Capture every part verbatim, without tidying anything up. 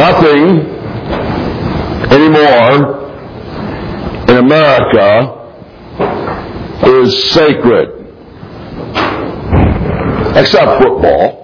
Nothing anymore in America is sacred, except football.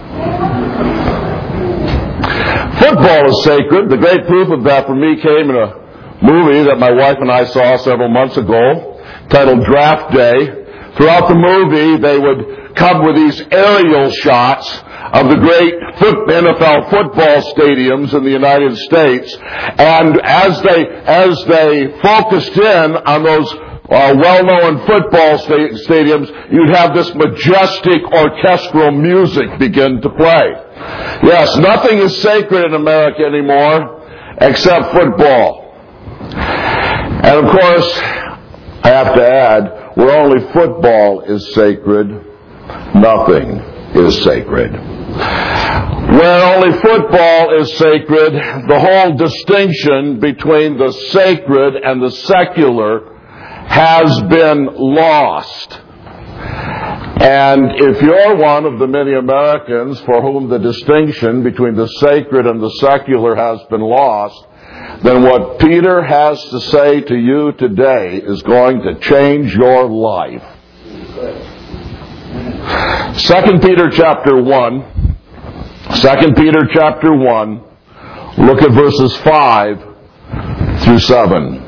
Football is sacred. The great proof of that for me came in a movie that my wife and I saw several months ago, titled Draft Day. Throughout the movie, they would come with these aerial shots of the great N F L football stadiums in the United States. And as they, as they focused in on those uh, well-known football sta- stadiums, you'd have this majestic orchestral music begin to play. Yes, nothing is sacred in America anymore except football. And of course, I have to add, where only football is sacred, nothing is sacred. Where only football is sacred, the whole distinction between the sacred and the secular has been lost. And if you're one of the many Americans for whom the distinction between the sacred and the secular has been lost, then what Peter has to say to you today is going to change your life. Second Peter chapter one. Second Peter chapter one. Look at verses five through seven.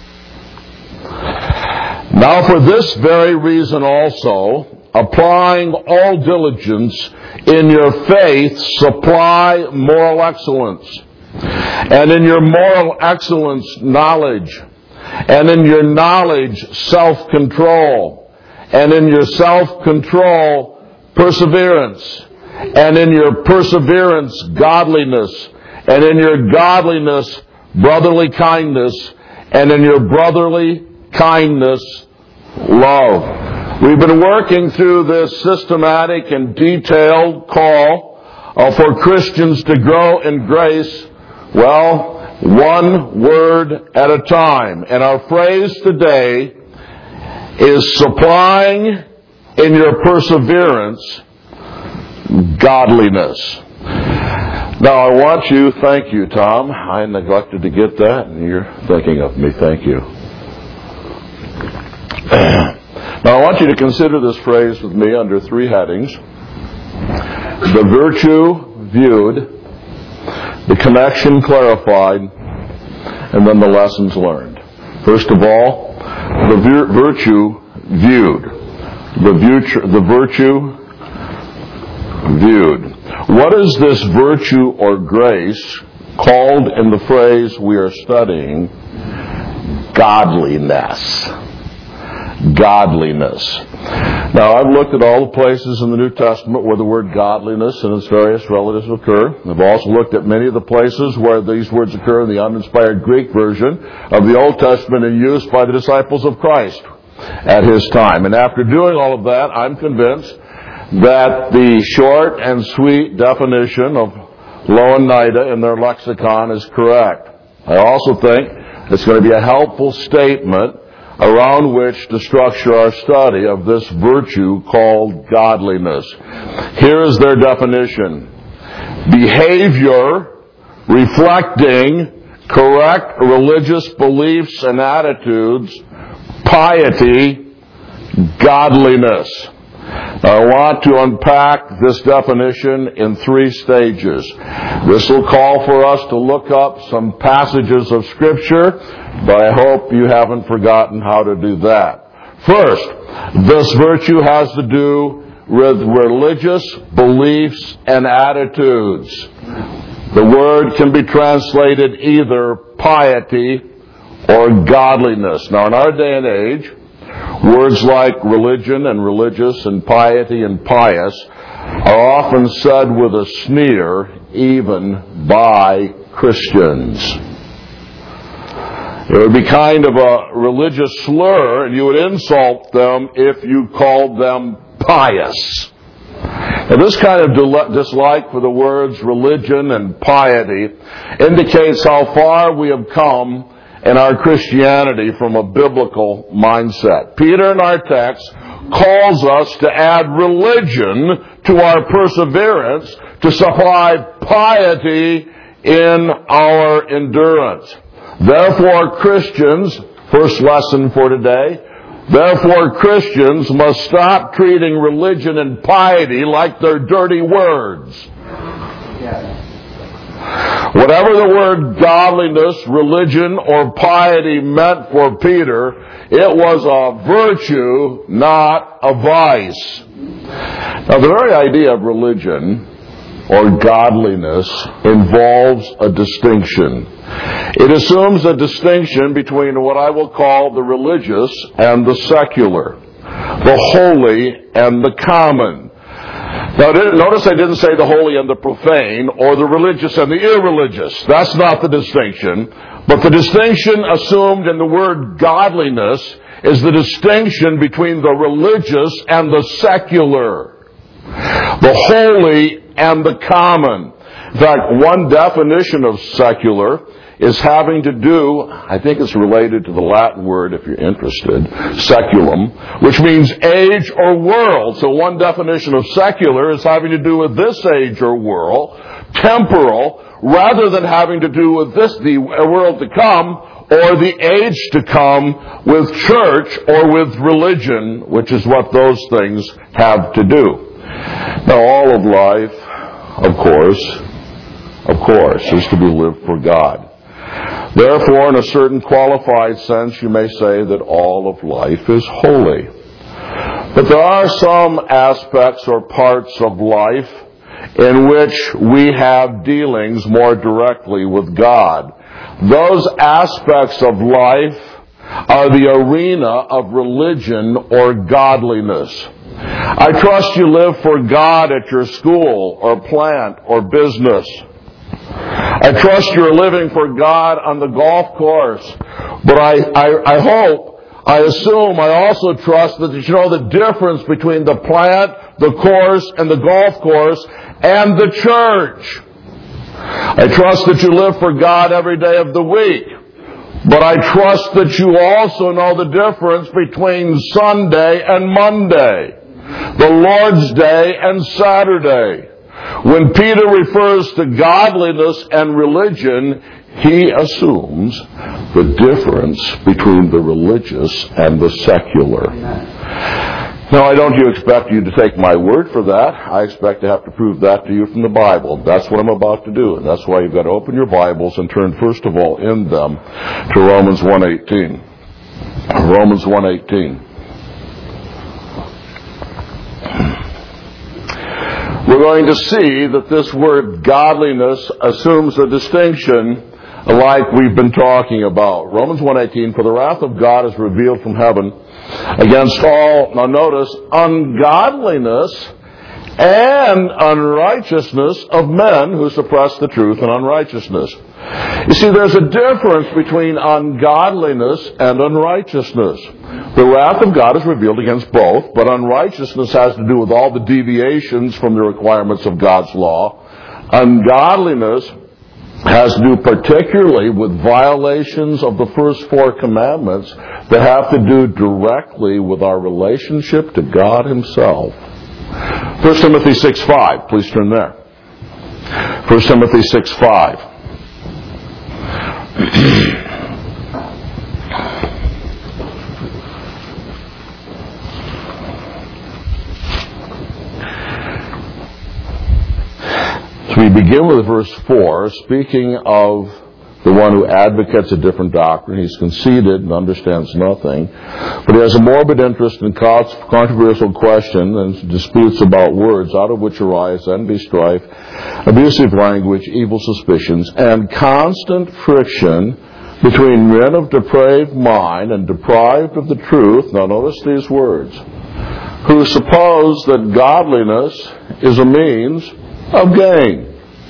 Now for this very reason also, applying all diligence, in your faith supply moral excellence, and in your moral excellence knowledge, and in your knowledge self-control, and in your self-control perseverance, and in your perseverance godliness, and in your godliness brotherly kindness, and in your brotherly kindness love. We've been working through this systematic and detailed call uh, for Christians to grow in grace, well, one word at a time. And our phrase today is supplying in your perseverance godliness. Now I want you, thank you, Tom. I neglected to get that, and you're thinking of me. Thank you. Now I want you to consider this phrase with me under three headings: the virtue viewed, the connection clarified, and then the lessons learned. First of all, the vir- virtue viewed. The, virtue, the virtue viewed. What is this virtue or grace called in the phrase we are studying? Godliness. Godliness. Now, I've looked at all the places in the New Testament where the word godliness and its various relatives occur. I've also looked at many of the places where these words occur in the uninspired Greek version of the Old Testament and used by the disciples of Christ at his time. And after doing all of that, I'm convinced that the short and sweet definition of Louw-Nida in their lexicon is correct. I also think it's going to be a helpful statement around which to structure our study of this virtue called godliness. Here is their definition: behavior reflecting correct religious beliefs and attitudes, piety, godliness. Now, I want to unpack this definition in three stages. This will call for us to look up some passages of Scripture, but I hope you haven't forgotten how to do that. First, this virtue has to do with religious beliefs and attitudes. The word can be translated either piety or godliness. Now, in our day and age, words like religion and religious and piety and pious are often said with a sneer, even by Christians. It would be kind of a religious slur, and you would insult them if you called them pious. Now, this kind of dislike for the words religion and piety indicates how far we have come in our Christianity from a biblical mindset. Peter in our text calls us to add religion to our perseverance, to supply piety in our endurance. Therefore, Christians, first lesson for today, therefore Christians must stop treating religion and piety like they're dirty words. Whatever the word godliness, religion, or piety meant for Peter, it was a virtue, not a vice. Now, the very idea of religion or godliness involves a distinction. It assumes a distinction between what I will call the religious and the secular, the holy and the common. Now, notice I didn't say the holy and the profane, or the religious and the irreligious. That's not the distinction. But the distinction assumed in the word godliness is the distinction between the religious and the secular, the holy and the common. In fact, one definition of secular is having to do, I think it's related to the Latin word, if you're interested, seculum, which means age or world. So one definition of secular is having to do with this age or world, temporal, rather than having to do with this, the world to come, or the age to come with church or with religion, which is what those things have to do. Now, all of life, of course, of course, is to be lived for God. Therefore, in a certain qualified sense, you may say that all of life is holy. But there are some aspects or parts of life in which we have dealings more directly with God. Those aspects of life are the arena of religion or godliness. I trust you live for God at your school or plant or business. I trust you're living for God on the golf course. But I, I, I hope, I assume, I also trust that you know the difference between the plant, the course, and the golf course, and the church. I trust that you live for God every day of the week. But I trust that you also know the difference between Sunday and Monday, the Lord's Day and Saturday. When Peter refers to godliness and religion, he assumes the difference between the religious and the secular. Now, I don't expect you to take my word for that. I expect to have to prove that to you from the Bible. That's what I'm about to do. And that's why you've got to open your Bibles and turn, first of all, in them to Romans one eighteen. Romans one eighteen. We're going to see that this word godliness assumes a distinction like we've been talking about. Romans one eighteen, for the wrath of God is revealed from heaven against all, now notice, ungodliness and unrighteousness of men who suppress the truth and unrighteousness. You see, there's a difference between ungodliness and unrighteousness. The wrath of God is revealed against both, but unrighteousness has to do with all the deviations from the requirements of God's law. Ungodliness has to do particularly with violations of the first four commandments that have to do directly with our relationship to God Himself. First Timothy six five. Please turn there. First Timothy six five. So we begin with verse four, speaking of the one who advocates a different doctrine. He's conceited and understands nothing, but he has a morbid interest in controversial questions and disputes about words, out of which arise envy, strife, abusive language, evil suspicions, and constant friction between men of depraved mind and deprived of the truth. Now notice these words. Who suppose that godliness is a means of gain.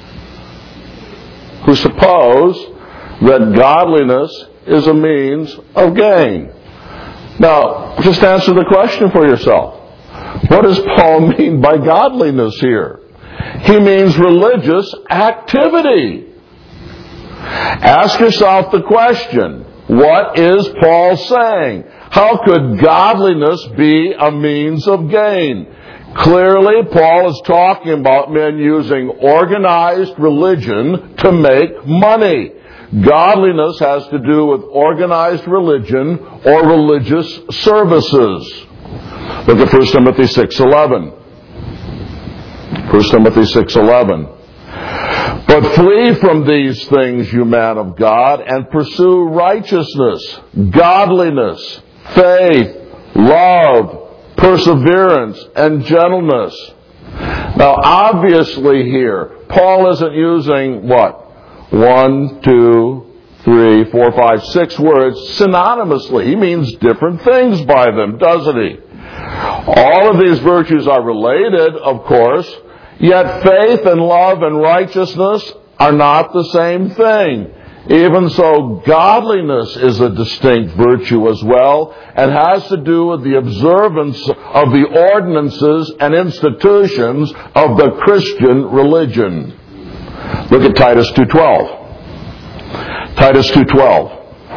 Who suppose that godliness is a means of gain. Now, just answer the question for yourself. What does Paul mean by godliness here? He means religious activity. Ask yourself the question, what is Paul saying? How could godliness be a means of gain? Clearly, Paul is talking about men using organized religion to make money. Godliness has to do with organized religion or religious services. Look at First Timothy six eleven. First Timothy six eleven. But flee from these things, you man of God, and pursue righteousness, godliness, faith, love, perseverance, and gentleness. Now, obviously here, Paul isn't using what? One, two, three, four, five, six words synonymously. He means different things by them, doesn't he? All of these virtues are related, of course, yet faith and love and righteousness are not the same thing. Even so, godliness is a distinct virtue as well, and has to do with the observance of the ordinances and institutions of the Christian religion. Look at Titus two twelve. Titus two twelve.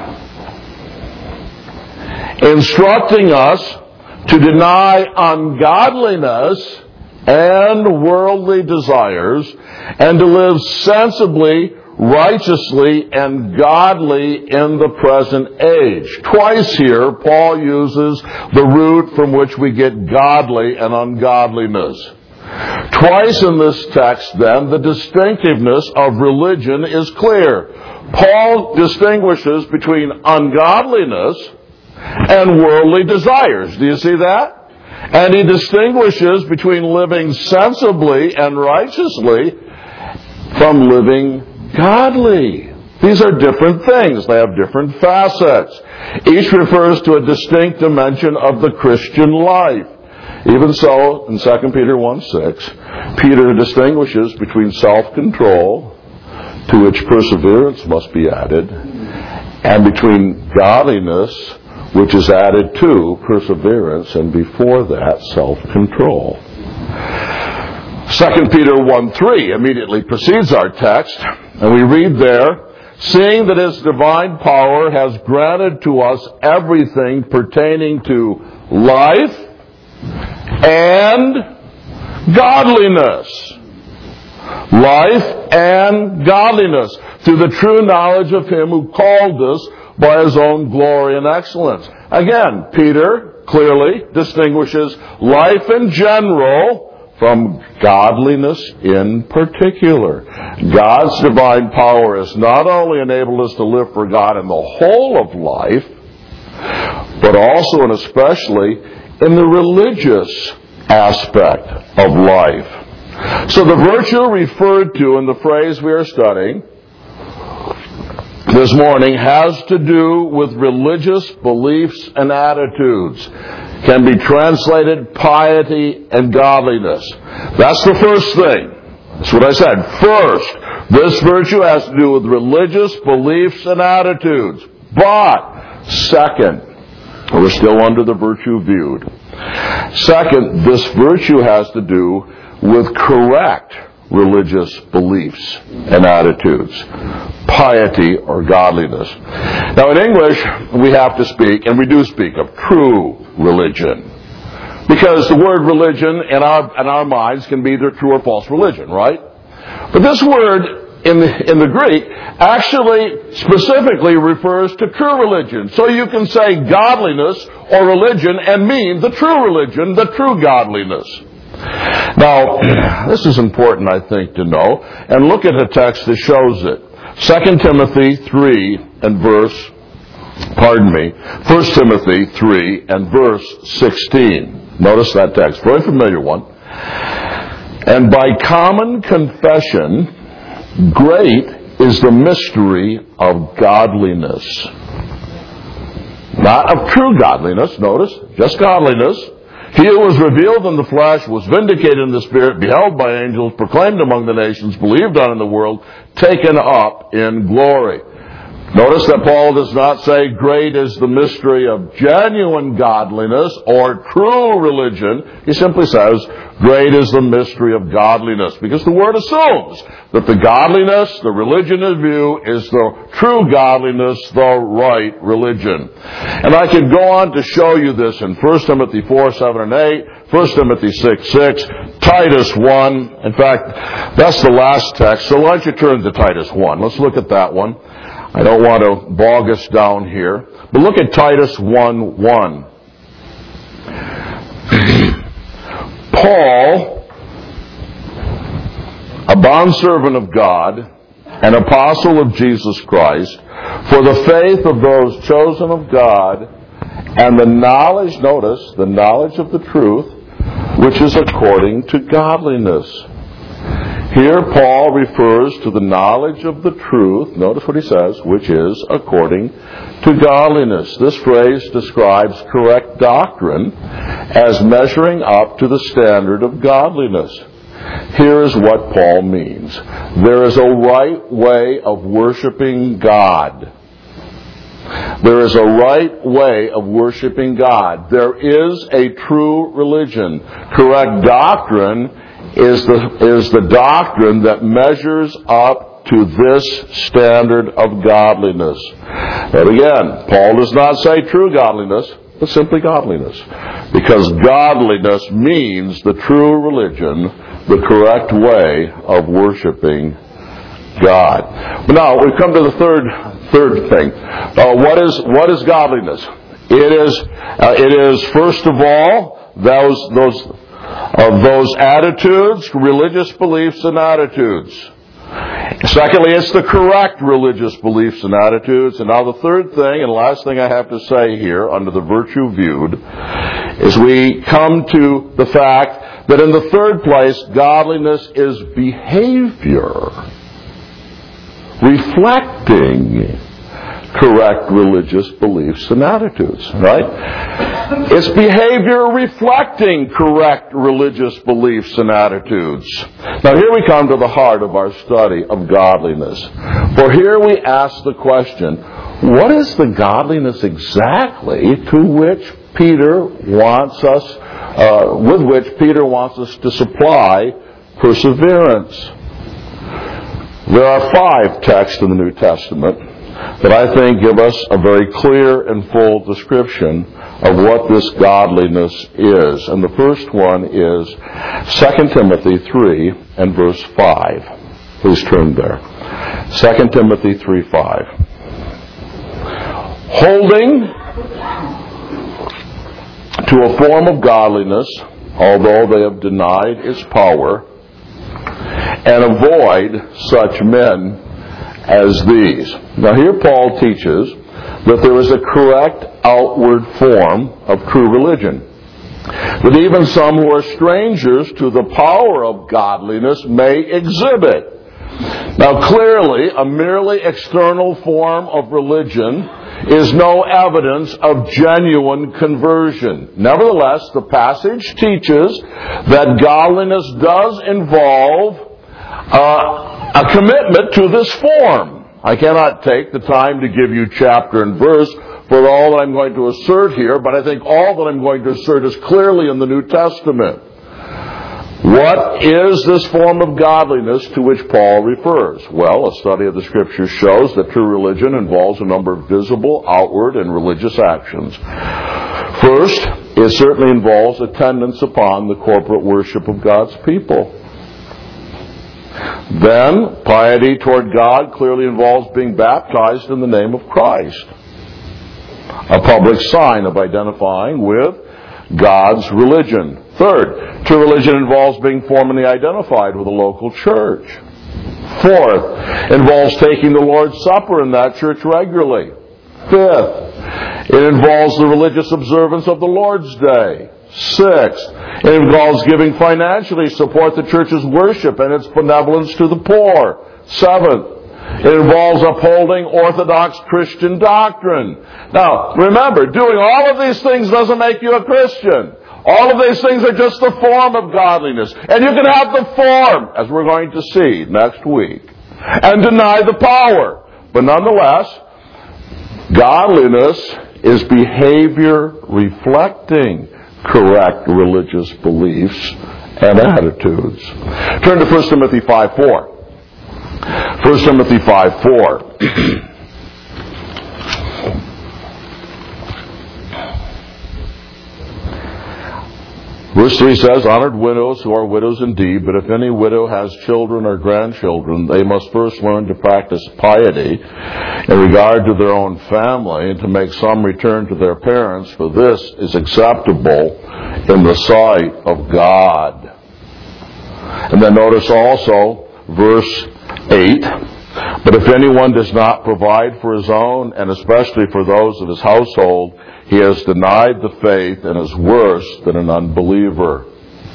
Instructing us to deny ungodliness and worldly desires, and to live sensibly, righteously, and godly in the present age. Twice here, Paul uses the root from which we get godly and ungodliness. Twice in this text, then, the distinctiveness of religion is clear. Paul distinguishes between ungodliness and worldly desires. Do you see that? And he distinguishes between living sensibly and righteously from living godly. These are different things. They have different facets. Each refers to a distinct dimension of the Christian life. Even so, in Second Peter one six, Peter distinguishes between self-control, to which perseverance must be added, and between godliness, which is added to perseverance, and before that, self-control. Second Peter one three immediately precedes our text, and we read there, seeing that His divine power has granted to us everything pertaining to life and godliness. Life and godliness, through the true knowledge of Him who called us by His own glory and excellence. Again, Peter clearly distinguishes life in general from godliness in particular. God's divine power has not only enabled us to live for God in the whole of life, but also and especially in the religious aspect of life. So the virtue referred to in the phrase we are studying this morning has to do with religious beliefs and attitudes. Can be translated piety and godliness. That's the first thing. That's what I said. First, this virtue has to do with religious beliefs and attitudes. But, second, we're still under the virtue viewed. Second, this virtue has to do with correct religious beliefs and attitudes, piety or godliness. Now in English, we have to speak, and we do speak, of true religion. Because the word religion in our, in our minds can be either true or false religion, right? But this word in the, in the Greek actually specifically refers to true religion. So you can say godliness or religion and mean the true religion, the true godliness. Now, this is important, I think, to know, and look at a text that shows it. Second Timothy three and verse, pardon me, First Timothy three and verse sixteen. Notice that text, very familiar one. And by common confession, great is the mystery of godliness. Not of true godliness, notice, just godliness. He who was revealed in the flesh, was vindicated in the Spirit, beheld by angels, proclaimed among the nations, believed on in the world, taken up in glory. Notice that Paul does not say great is the mystery of genuine godliness or true religion. He simply says great is the mystery of godliness, because the word assumes that the godliness, the religion in view, is the true godliness, the right religion. And I could go on to show you this in First Timothy four, seven, and eight, First Timothy six, six, Titus one. In fact, that's the last text, so why don't you turn to Titus one. Let's look at that one. I don't want to bog us down here. But look at Titus one, one. Paul, a bondservant of God, an apostle of Jesus Christ, for the faith of those chosen of God, and the knowledge, notice, the knowledge of the truth, which is according to godliness. Here Paul refers to the knowledge of the truth, notice what he says, which is according to godliness. This phrase describes correct doctrine as measuring up to the standard of godliness. Here is what Paul means. There is a right way of worshiping God. There is a right way of worshiping God. There is a true religion. Correct doctrine is the, is the doctrine that measures up to this standard of godliness. But again, Paul does not say true godliness, but simply godliness. Because godliness means the true religion, the correct way of worshiping God. But now we come to the third third thing. Uh, what is what is godliness? It is uh, it is first of all those those of those attitudes, religious beliefs and attitudes. Secondly, it's the correct religious beliefs and attitudes. And now the third thing and last thing I have to say here under the virtue viewed is we come to the fact that in the third place, godliness is behavior reflecting correct religious beliefs and attitudes, right? It's behavior reflecting correct religious beliefs and attitudes. Now here we come to the heart of our study of godliness. For here we ask the question, what is the godliness exactly to which Peter wants us, uh, with which Peter wants us to supply perseverance? There are five texts in the New Testament that I think give us a very clear and full description of what this godliness is. And the first one is Second Timothy three and verse five. Please turn there. Second Timothy three, five. Holding to a form of godliness, although they have denied its power, and avoid such men as these. Now here Paul teaches that there is a correct outward form of true religion. That even some who are strangers to the power of godliness may exhibit. Now clearly, a merely external form of religion is no evidence of genuine conversion. Nevertheless, the passage teaches that godliness does involve uh, a commitment to this form. I cannot take the time to give you chapter and verse for all that I'm going to assert here, but I think all that I'm going to assert is clearly in the New Testament. What is this form of godliness to which Paul refers? Well, a study of the Scriptures shows that true religion involves a number of visible, outward, and religious actions. First, it certainly involves attendance upon the corporate worship of God's people. Then, piety toward God clearly involves being baptized in the name of Christ, a public sign of identifying with God's religion. Third, true religion involves being formally identified with a local church. Fourth, involves taking the Lord's Supper in that church regularly. Fifth, it involves the religious observance of the Lord's Day. Sixth, it involves giving financially to support the church's worship and its benevolence to the poor. Seventh, it involves upholding Orthodox Christian doctrine. Now, remember, doing all of these things doesn't make you a Christian. All of these things are just the form of godliness. And you can have the form, as we're going to see next week, and deny the power. But nonetheless, Godliness is behavior reflecting correct religious beliefs and attitudes. Turn to First Timothy five four. First Timothy five four. Verse three says, honored widows who are widows indeed, but if any widow has children or grandchildren, they must first learn to practice piety in regard to their own family and to make some return to their parents, for this is acceptable in the sight of God. And then notice also verse eight, but if anyone does not provide for his own, and especially for those of his household, he has denied the faith and is worse than an unbeliever.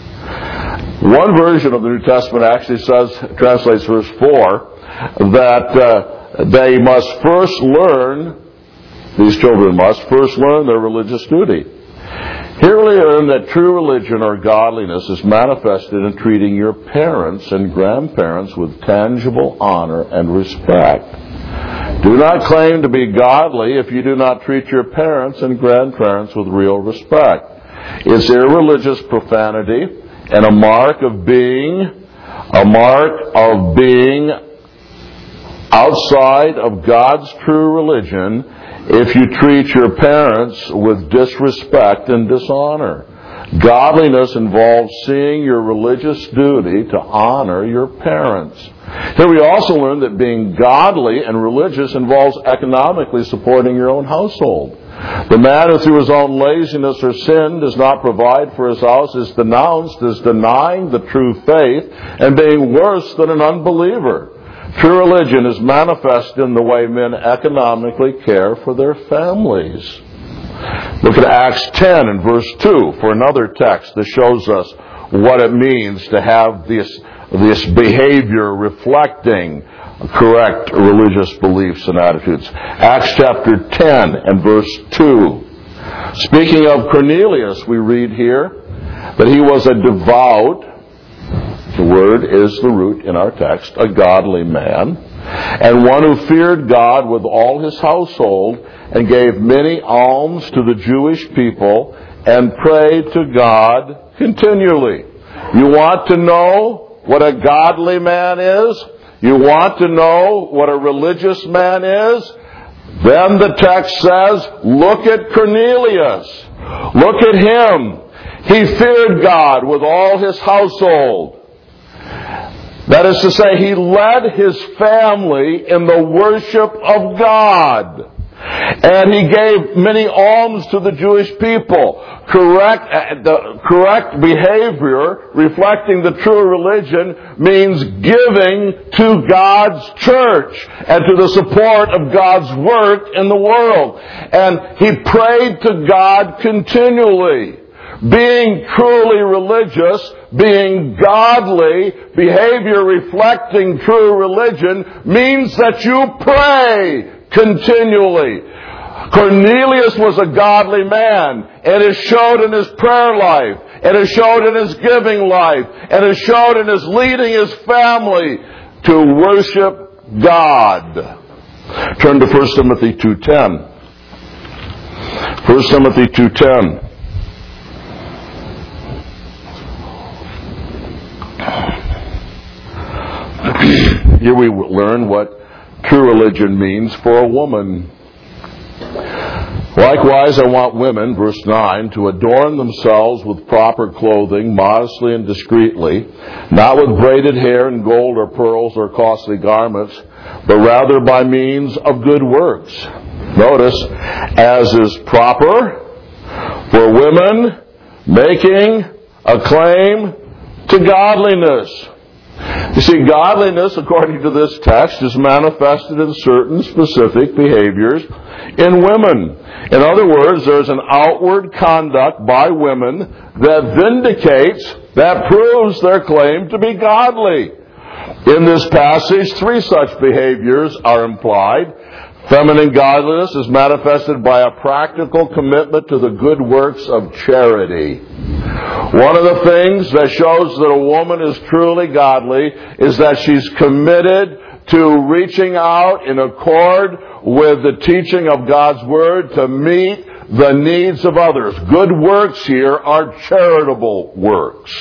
One version of the New Testament actually says, translates verse four, that uh, they must first learn, these children must first learn their religious duty. Here we learn that true religion or godliness is manifested in treating your parents and grandparents with tangible honor and respect. Do not claim to be godly if you do not treat your parents and grandparents with real respect. It's irreligious profanity and a mark of being, a mark of being outside of God's true religion if you treat your parents with disrespect and dishonor. Godliness involves seeing your religious duty to honor your parents. Here we also learn that being godly and religious involves economically supporting your own household. The man who through his own laziness or sin does not provide for his house is denounced as denying the true faith and being worse than an unbeliever. True religion is manifest in the way men economically care for their families. Look at Acts ten and verse two for another text that shows us what it means to have this, this behavior reflecting correct religious beliefs and attitudes. Acts chapter ten and verse two. Speaking of Cornelius, we read here that he was a devout, the word is the root in our text, a godly man, and one who feared God with all his household, and gave many alms to the Jewish people, and prayed to God continually. You want to know what a godly man is? You want to know what a religious man is? Then the text says, look at Cornelius. Look at him. He feared God with all his household. That is to say, he led his family in the worship of God. And he gave many alms to the Jewish people. Correct, uh, the correct behavior, reflecting the true religion, means giving to God's church and to the support of God's work in the world. And he prayed to God continually. Being truly religious, being godly, behavior reflecting true religion means that you pray continually. Cornelius was a godly man, and it showed in his prayer life, and it showed in his giving life, and it showed in his leading his family to worship God. Turn to First Timothy two ten. First Timothy two ten. Here we learn what true religion means for a woman. Likewise, I want women, verse nine, to adorn themselves with proper clothing, modestly and discreetly, not with braided hair and gold or pearls or costly garments, but rather by means of good works. Notice, as is proper for women making a claim to godliness. You see, godliness, according to this text, is manifested in certain specific behaviors in women. In other words, there's an outward conduct by women that vindicates, that proves their claim to be godly. In this passage, three such behaviors are implied. Feminine godliness is manifested by a practical commitment to the good works of charity. One of the things that shows that a woman is truly godly is that she's committed to reaching out in accord with the teaching of God's Word to meet the needs of others. Good works here are charitable works.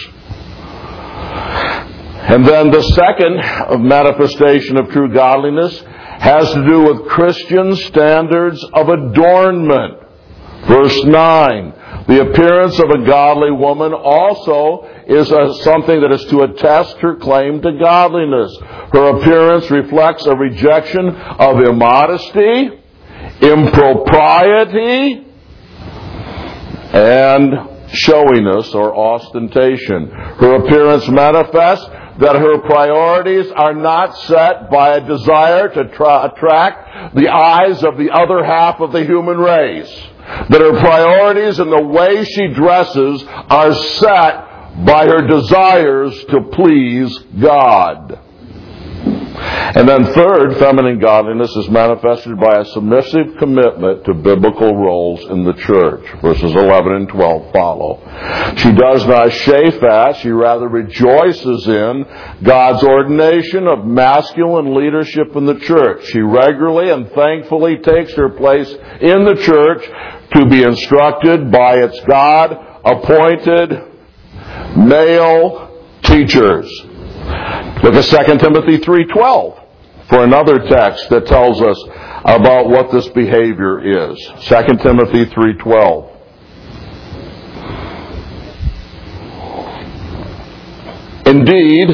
And then the second manifestation of true godliness has to do with Christian standards of adornment. Verse nine, the appearance of a godly woman also is a, something that is to attest her claim to godliness. Her appearance reflects a rejection of immodesty, impropriety, and showiness or ostentation. Her appearance manifests that her priorities are not set by a desire to tra- attract the eyes of the other half of the human race. That her priorities and the way she dresses are set by her desires to please God. And then third, feminine godliness is manifested by a submissive commitment to biblical roles in the church. Verses eleven and twelve follow. She does not chafe at, she rather rejoices in God's ordination of masculine leadership in the church. She regularly and thankfully takes her place in the church to be instructed by its God-appointed male teachers. Look at Second Timothy three twelve for another text that tells us about what this behavior is. Second Timothy three twelve. Indeed,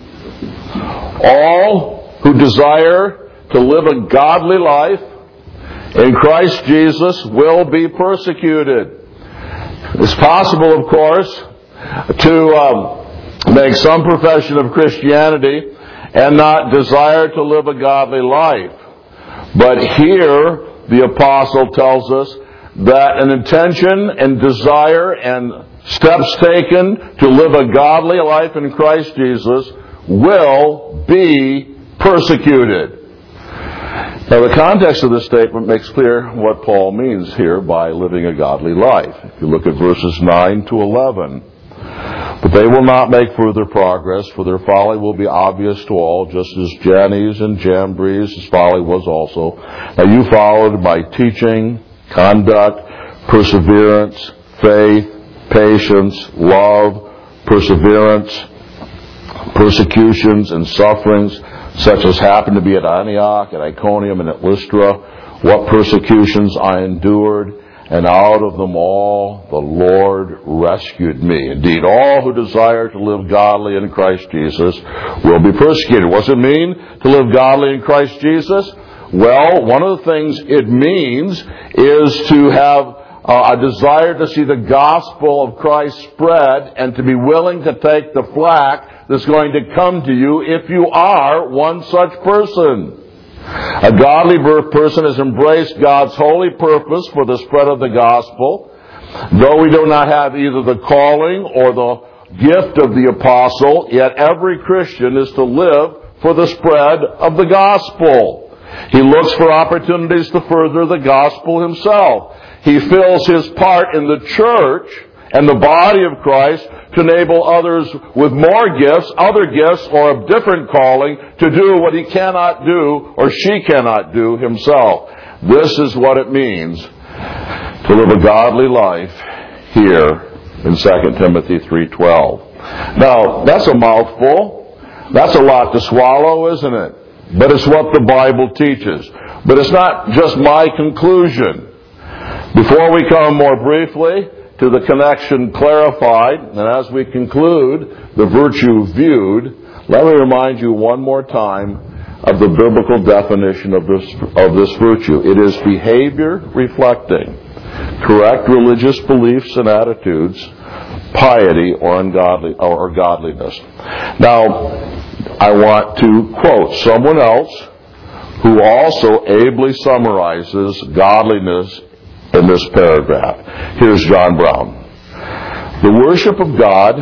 all who desire to live a godly life in Christ Jesus will be persecuted. It's possible, of course, to um, make some profession of Christianity and not desire to live a godly life. But here, the apostle tells us that an intention and desire and steps taken to live a godly life in Christ Jesus will be persecuted. Now, the context of this statement makes clear what Paul means here by living a godly life. If you look at verses nine to eleven. But they will not make further progress, for their folly will be obvious to all, just as Jannes and Jambres' folly was also. Now you followed by teaching, conduct, perseverance, faith, patience, love, perseverance, persecutions and sufferings, such as happened to be at Antioch, at Iconium, and at Lystra. What persecutions I endured, and out of them all the Lord rescued me. Indeed, all who desire to live godly in Christ Jesus will be persecuted. What does it mean to live godly in Christ Jesus? Well, one of the things it means is to have uh, a desire to see the gospel of Christ spread and to be willing to take the flack that's going to come to you if you are one such person. A godly person has embraced God's holy purpose for the spread of the gospel. Though we do not have either the calling or the gift of the apostle, yet every Christian is to live for the spread of the gospel. He looks for opportunities to further the gospel himself. He fills his part in the church and the body of Christ to enable others with more gifts, other gifts, or a different calling to do what he cannot do or she cannot do himself. This is what it means to live a godly life here in Second Timothy three twelve. Now, that's a mouthful. That's a lot to swallow, isn't it? But it's what the Bible teaches. But it's not just my conclusion. Before we come more briefly to the connection clarified, and as we conclude the virtue viewed, let me remind you one more time of the biblical definition of this, of this virtue. It is behavior reflecting correct religious beliefs and attitudes, piety or ungodly or godliness. Now, I want to quote someone else who also ably summarizes godliness in this paragraph. Here's John Brown. The worship of God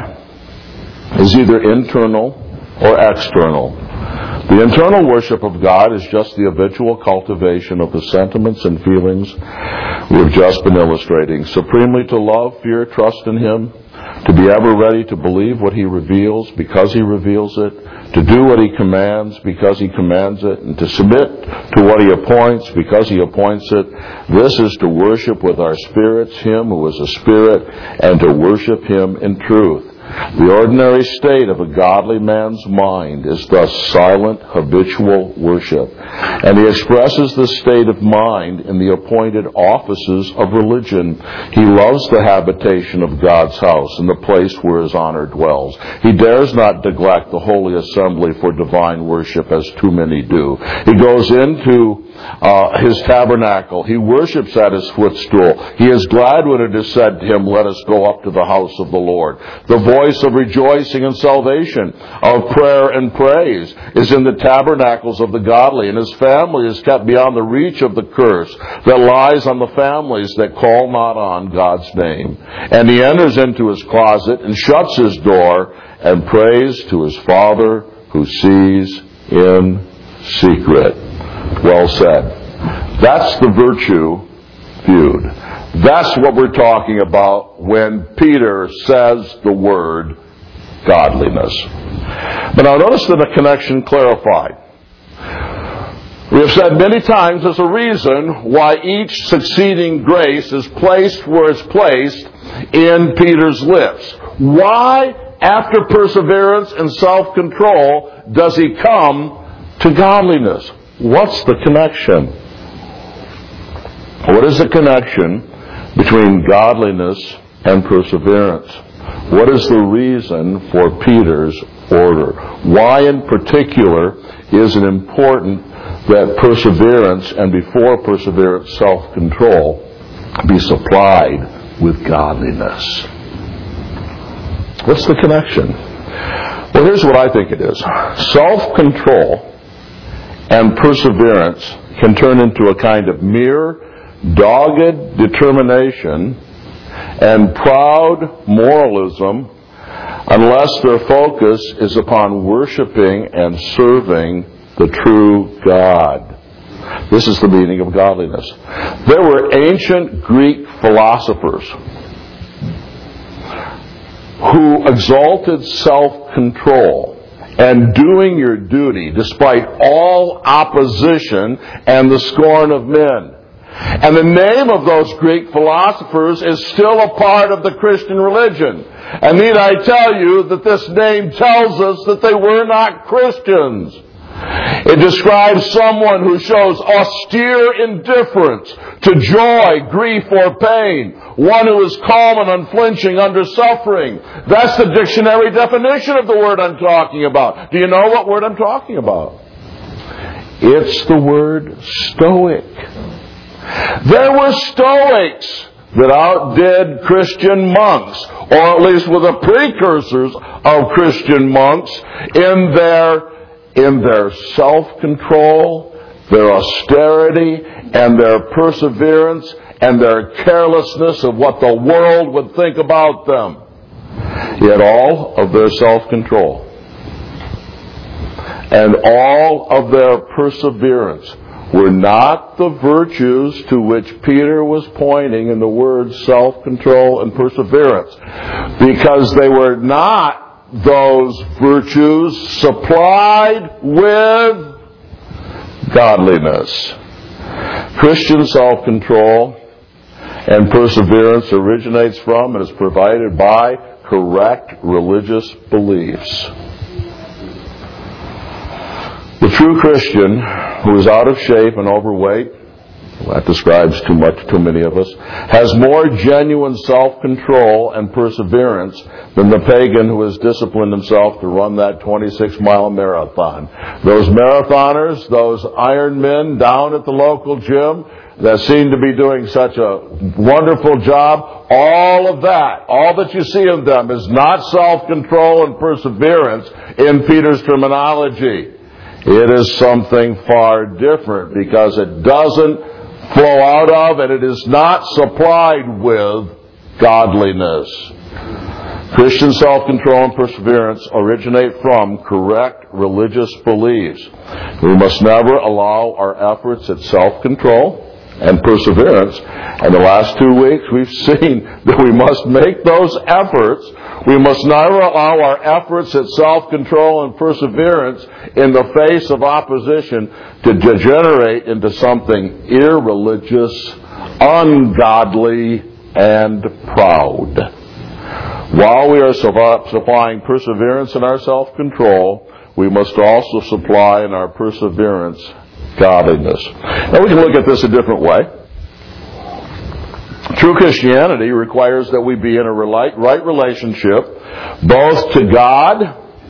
is either internal or external. The internal worship of God is just the habitual cultivation of the sentiments and feelings we have just been illustrating. Supremely to love, fear, trust in Him, to be ever ready to believe what He reveals because He reveals it, to do what He commands because He commands it, and to submit to what He appoints because He appoints it. This is to worship with our spirits Him who is a spirit, and to worship Him in truth. The ordinary state of a godly man's mind is thus silent, habitual worship. And he expresses this state of mind in the appointed offices of religion. He loves the habitation of God's house and the place where His honor dwells. He dares not neglect the holy assembly for divine worship as too many do. He goes into uh, His tabernacle. He worships at His footstool. He is glad when it is said to him, "Let us go up to the house of the Lord." The voice of rejoicing and salvation, of prayer and praise, is in the tabernacles of the godly, and his family is kept beyond the reach of the curse that lies on the families that call not on God's name. And he enters into his closet and shuts his door and prays to his Father who sees in secret. Well said. That's the virtue viewed. That's what we're talking about when Peter says the word godliness. But now notice that the connection clarified. We have said many times there's a reason why each succeeding grace is placed where it's placed in Peter's lips. Why, after perseverance and self-control, does he come to godliness? What's the connection? What is the connection between godliness and perseverance? What is the reason for Peter's order? Why in particular is it important that perseverance and before perseverance self-control be supplied with godliness? What's the connection? Well, here's what I think it is. Self-control and perseverance can turn into a kind of mere dogged determination and proud moralism unless their focus is upon worshiping and serving the true God. This is the meaning of godliness. There were ancient Greek philosophers who exalted self-control and doing your duty despite all opposition and the scorn of men. And the name of those Greek philosophers is still a part of the Christian religion. And need I tell you that this name tells us that they were not Christians. It describes someone who shows austere indifference to joy, grief, or pain. One who is calm and unflinching under suffering. That's the dictionary definition of the word I'm talking about. Do you know what word I'm talking about? It's the word stoic. There were Stoics that outdid Christian monks, or at least were the precursors of Christian monks in their in their self-control, their austerity, and their perseverance, and their carelessness of what the world would think about them. Yet all of their self-control and all of their perseverance were not the virtues to which Peter was pointing in the words self-control and perseverance, because they were not those virtues supplied with godliness. Christian self-control and perseverance originates from and is provided by correct religious beliefs. The true Christian who is out of shape and overweight, that describes too much, too many of us, has more genuine self-control and perseverance than the pagan who has disciplined himself to run that twenty-six mile marathon. Those marathoners, those Iron Men down at the local gym that seem to be doing such a wonderful job, all of that, all that you see of them is not self-control and perseverance in Peter's terminology. It is something far different because it doesn't flow out of and it is not supplied with godliness. Christian self-control and perseverance originate from correct religious beliefs. We must never allow our efforts at self-control and perseverance. In the last two weeks, we've seen that we must make those efforts We must never allow our efforts at self-control and perseverance in the face of opposition to degenerate into something irreligious, ungodly, and proud. While we are supplying perseverance in our self-control, we must also supply in our perseverance godliness. Now we can look at this a different way. True Christianity requires that we be in a right relationship both to God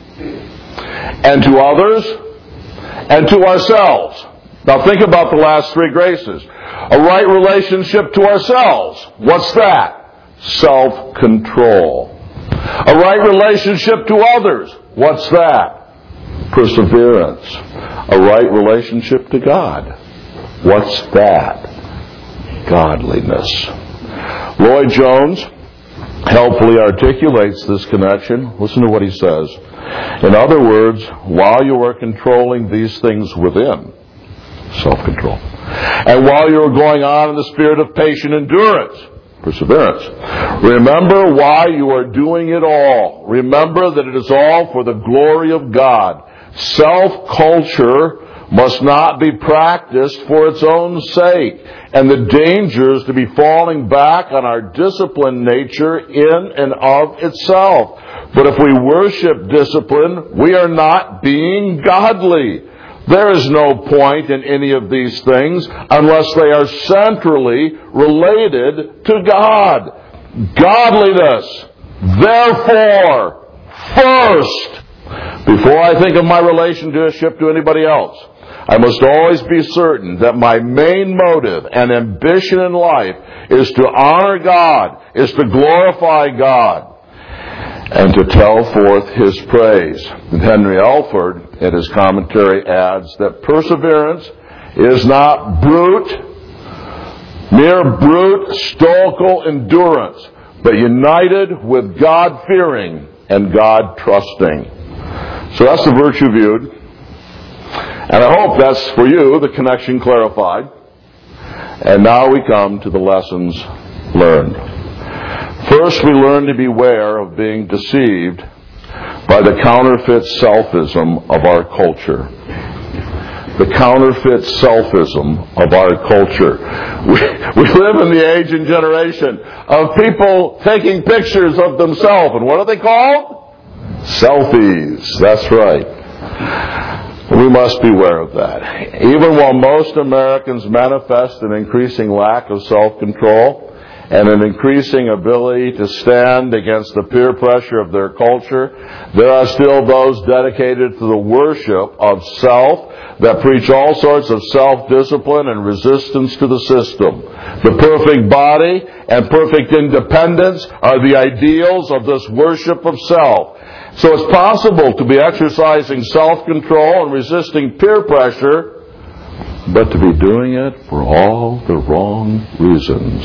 and to others and to ourselves. Now think about the last three graces. A right relationship to ourselves. What's that? Self-control. A right relationship to others. What's that? Perseverance. A right relationship to God. What's that? Godliness. Lloyd Jones helpfully articulates this connection. Listen to what he says. In other words, while you are controlling these things within, self-control, and while you are going on in the spirit of patient endurance, perseverance, remember why you are doing it all. Remember that it is all for the glory of God. Self-culture must not be practiced for its own sake, and the dangers to be falling back on our disciplined nature in and of itself. But if we worship discipline, we are not being godly. There is no point in any of these things unless they are centrally related to God. Godliness, therefore, first. Before I think of my relationship to anybody else, I must always be certain that my main motive and ambition in life is to honor God, is to glorify God, and to tell forth His praise. And Henry Alford, in his commentary, adds that perseverance is not brute, mere brute, stoical endurance, but united with God-fearing and God-trusting. So that's the virtue viewed. And I hope that's, for you, the connection clarified. And now we come to the lessons learned. First, we learn to beware of being deceived by the counterfeit selfism of our culture. The counterfeit selfism of our culture. We, we live in the age and generation of people taking pictures of themselves. And what are they called? Selfies. That's right. We must beware of that. Even while most Americans manifest an increasing lack of self-control and an increasing ability to stand against the peer pressure of their culture, there are still those dedicated to the worship of self that preach all sorts of self-discipline and resistance to the system. The perfect body and perfect independence are the ideals of this worship of self. So it's possible to be exercising self-control and resisting peer pressure, but to be doing it for all the wrong reasons.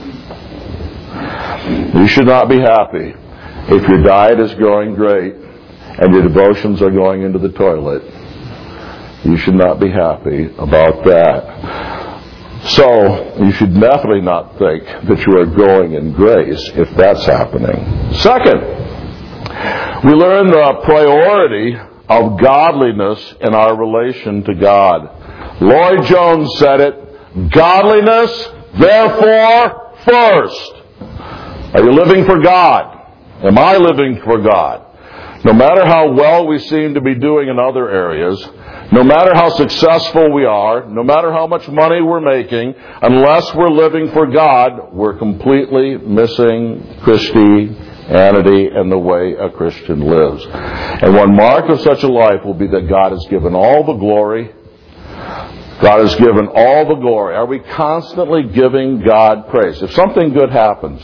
You should not be happy if your diet is going great and your devotions are going into the toilet. You should not be happy about that. So, you should definitely not think that you are growing in grace if that's happening. Second, we learn the priority of godliness in our relation to God. Lloyd Jones said it, godliness, therefore, first. Are you living for God? Am I living for God? No matter how well we seem to be doing in other areas, no matter how successful we are, no matter how much money we're making, unless we're living for God, we're completely missing Christianity and the way a Christian lives. And one mark of such a life will be that God has given all the glory. God has given all the glory. Are we constantly giving God praise? If something good happens,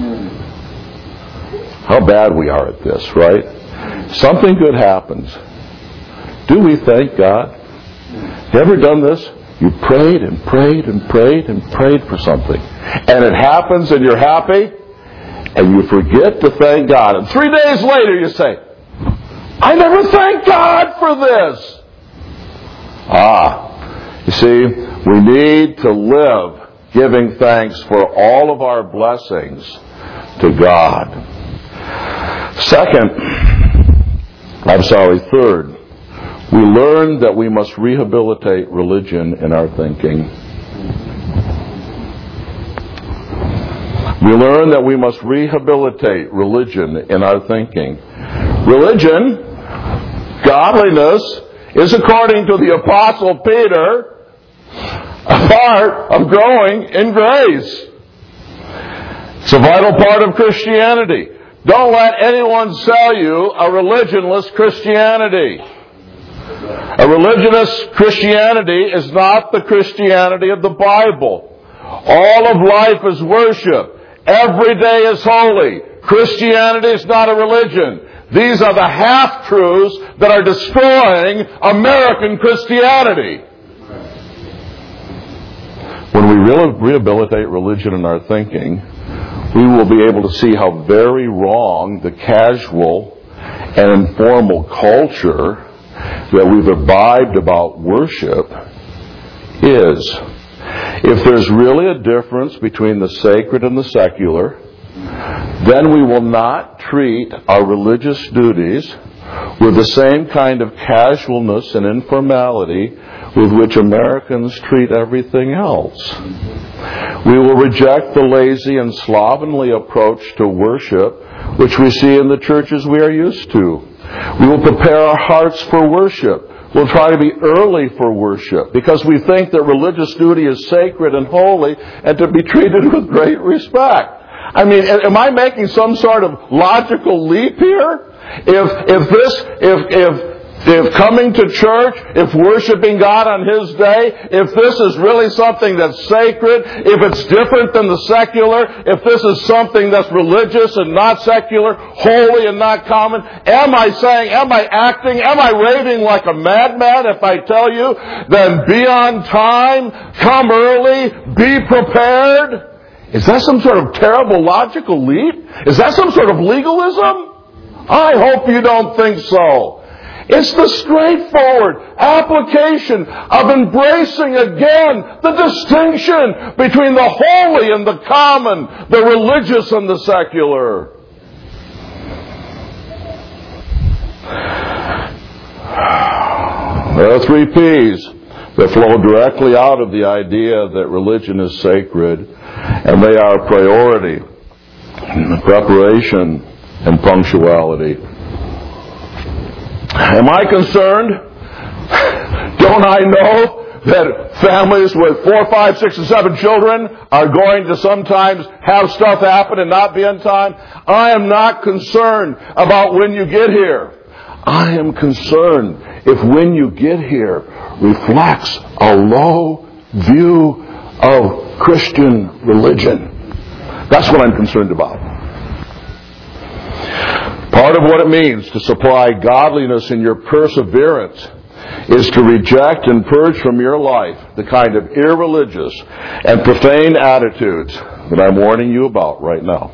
how bad we are at this, right? Something good happens. Do we thank God? Have you ever done this? You prayed and prayed and prayed and prayed for something. And it happens and you're happy. And you forget to thank God. And three days later you say, I never thanked God for this. Ah, you see, we need to live giving thanks for all of our blessings to God. Second, I'm sorry, third, we learn that we must rehabilitate religion in our thinking. We learn that we must rehabilitate religion in our thinking. Religion, godliness, is, according to the Apostle Peter, a part of growing in grace. It's a vital part of Christianity. Don't let anyone sell you a religionless Christianity. A religionless Christianity is not the Christianity of the Bible. All of life is worship. Every day is holy. Christianity is not a religion. These are the half-truths that are destroying American Christianity. When we rehabilitate religion in our thinking, we will be able to see how very wrong the casual and informal culture that we've imbibed about worship is. If there's really a difference between the sacred and the secular, then we will not treat our religious duties with the same kind of casualness and informality with which Americans treat everything else. We will reject the lazy and slovenly approach to worship which we see in the churches we are used to. We will prepare our hearts for worship. We'll try to be early for worship because we think that religious duty is sacred and holy and to be treated with great respect. I mean, am I making some sort of logical leap here? If if this if if if coming to church, if worshiping God on His day, if this is really something that's sacred, if it's different than the secular, if this is something that's religious and not secular, holy and not common, am I saying, am I acting, am I raving like a madman if I tell you, then be on time, come early, be prepared? Is that some sort of terrible logical leap? Is that some sort of legalism? I hope you don't think so. It's the straightforward application of embracing again the distinction between the holy and the common, the religious and the secular. There are three P's that flow directly out of the idea that religion is sacred, and they are priority, preparation, and punctuality. Am I concerned? Don't I know that families with four, five, six, and seven children are going to sometimes have stuff happen and not be on time? I am not concerned about when you get here. I am concerned if when you get here reflects a low view of Christian religion. That's what I'm concerned about. Part of what it means to supply godliness in your perseverance is to reject and purge from your life the kind of irreligious and profane attitudes that I'm warning you about right now.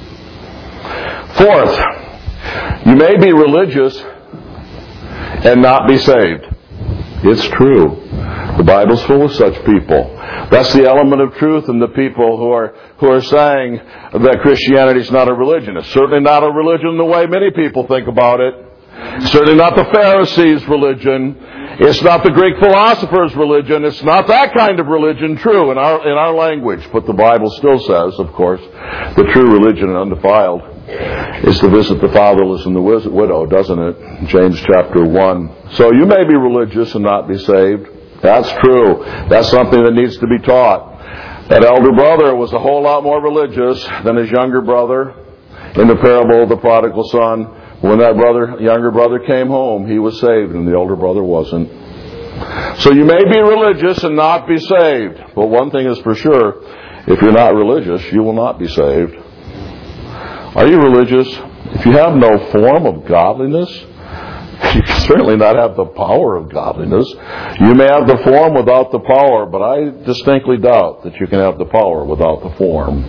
Fourth, you may be religious and not be saved. It's true. The Bible's full of such people. That's the element of truth in the people who are who are saying that Christianity is not a religion. It's certainly not a religion the way many people think about it. It's certainly not the Pharisees' religion. It's not the Greek philosophers' religion. It's not that kind of religion, true, in our in our language. But the Bible still says, of course, the true religion and undefiled is to visit the fatherless and the widow, doesn't it? James chapter one. So you may be religious and not be saved. That's true. That's something that needs to be taught. That elder brother was a whole lot more religious than his younger brother in the parable of the prodigal son. When that brother, younger brother came home, he was saved and the older brother wasn't. So you may be religious and not be saved. But one thing is for sure, if you're not religious, you will not be saved. Are you religious? If you have no form of godliness, you can certainly not have the power of godliness. You may have the form without the power, but I distinctly doubt that you can have the power without the form.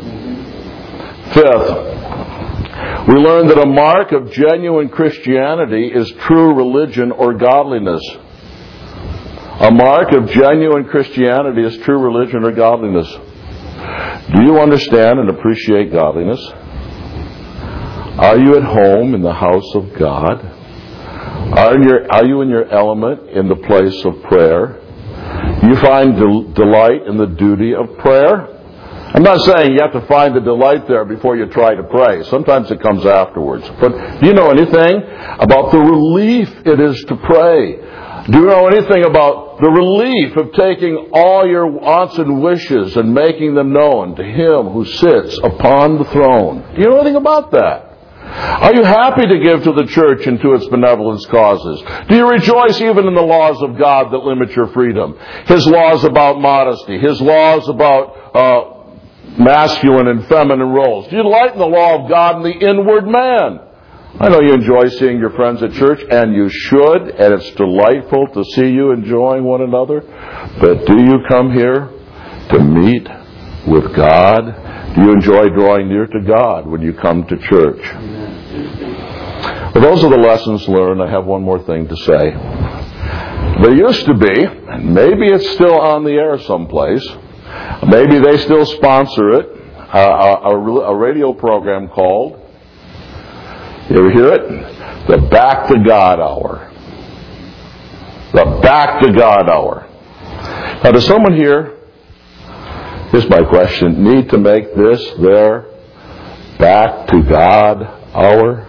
Fifth, we learn that a mark of genuine Christianity is true religion or godliness. A mark of genuine Christianity is true religion or godliness. Do you understand and appreciate godliness? Are you at home in the house of God? Are, your, are you in your element in the place of prayer? Do you find del- delight in the duty of prayer? I'm not saying you have to find the delight there before you try to pray. Sometimes it comes afterwards. But do you know anything about the relief it is to pray? Do you know anything about the relief of taking all your wants and wishes and making them known to Him who sits upon the throne? Do you know anything about that? Are you happy to give to the church and to its benevolence causes? Do you rejoice even in the laws of God that limit your freedom? His laws about modesty, His laws about uh, masculine and feminine roles. Do you delight in the law of God and the inward man? I know you enjoy seeing your friends at church, and you should, and it's delightful to see you enjoying one another. But do you come here to meet with God? Do you enjoy drawing near to God when you come to church? Well, those are the lessons learned. I have one more thing to say. There used to be, and maybe it's still on the air someplace, maybe they still sponsor it, uh, a, a radio program called, you ever hear it? The Back to God Hour. The Back to God Hour. Now, does someone here, here's my question, need to make this their Back to God Hour?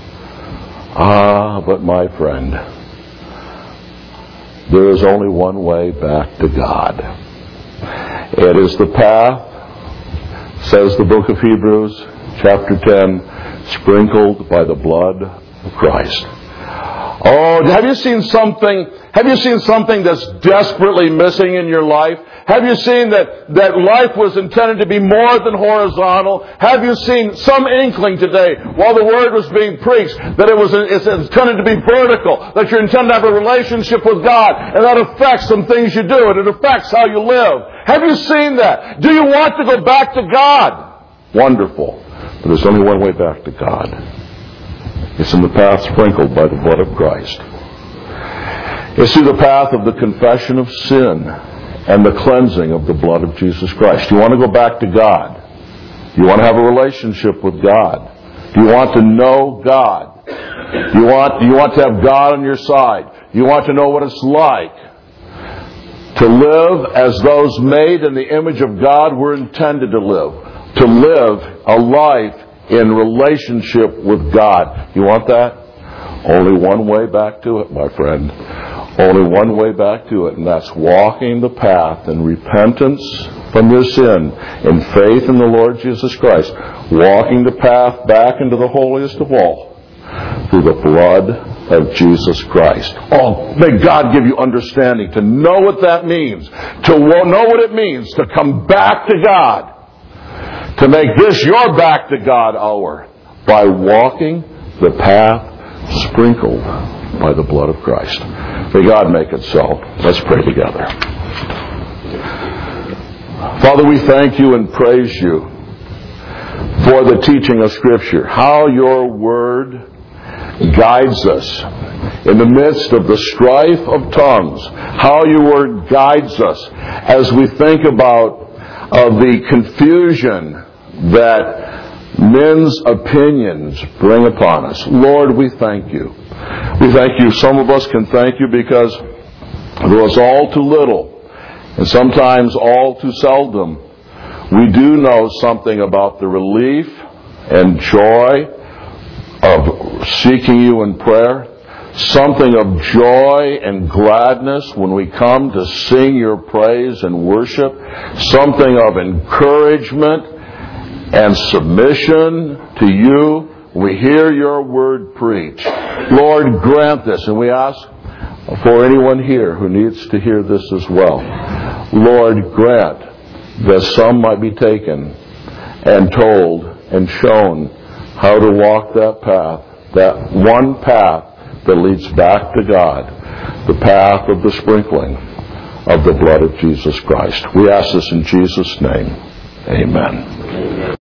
Ah, but my friend, there is only one way back to God. It is the path, says the book of Hebrews, chapter ten, sprinkled by the blood of Christ. Oh, have you seen something, have you seen something that's desperately missing in your life? Have you seen that, that life was intended to be more than horizontal? Have you seen some inkling today, while the word was being preached, that it was it's intended to be vertical, that you're intended to have a relationship with God, and that affects some things you do, and it affects how you live? Have you seen that? Do you want to go back to God? Wonderful. But there's only one way back to God. It's in the path sprinkled by the blood of Christ. It's through the path of the confession of sin and the cleansing of the blood of Jesus Christ. You want to go back to God? You want to have a relationship with God? Do you want to know God? Do you want, do you want to have God on your side? Do you want to know what it's like to live as those made in the image of God were intended to live? To live a life in relationship with God. You want that? Only one way back to it, my friend. Only one way back to it, and that's walking the path in repentance from your sin, in faith in the Lord Jesus Christ. Walking the path back into the holiest of all through the blood of Jesus Christ. Oh, may God give you understanding to know what that means, to know what it means to come back to God. To make this your back to God hour by walking the path sprinkled by the blood of Christ. May God make it so. Let's pray together. Father, we thank you and praise you for the teaching of Scripture. How your word guides us in the midst of the strife of tongues. How your word guides us as we think about of the confusion that men's opinions bring upon us. Lord, we thank you. We thank you. Some of us can thank you because there was all too little, and sometimes all too seldom, we do know something about the relief and joy of seeking you in prayer. Something of joy and gladness when we come to sing your praise and worship. Something of encouragement and submission to you. We hear your word preached. Lord, grant this, and we ask for anyone here who needs to hear this as well. Lord, grant that some might be taken and told and shown how to walk that path, that one path that leads back to God, the path of the sprinkling of the blood of Jesus Christ. We ask this in Jesus' name. Amen.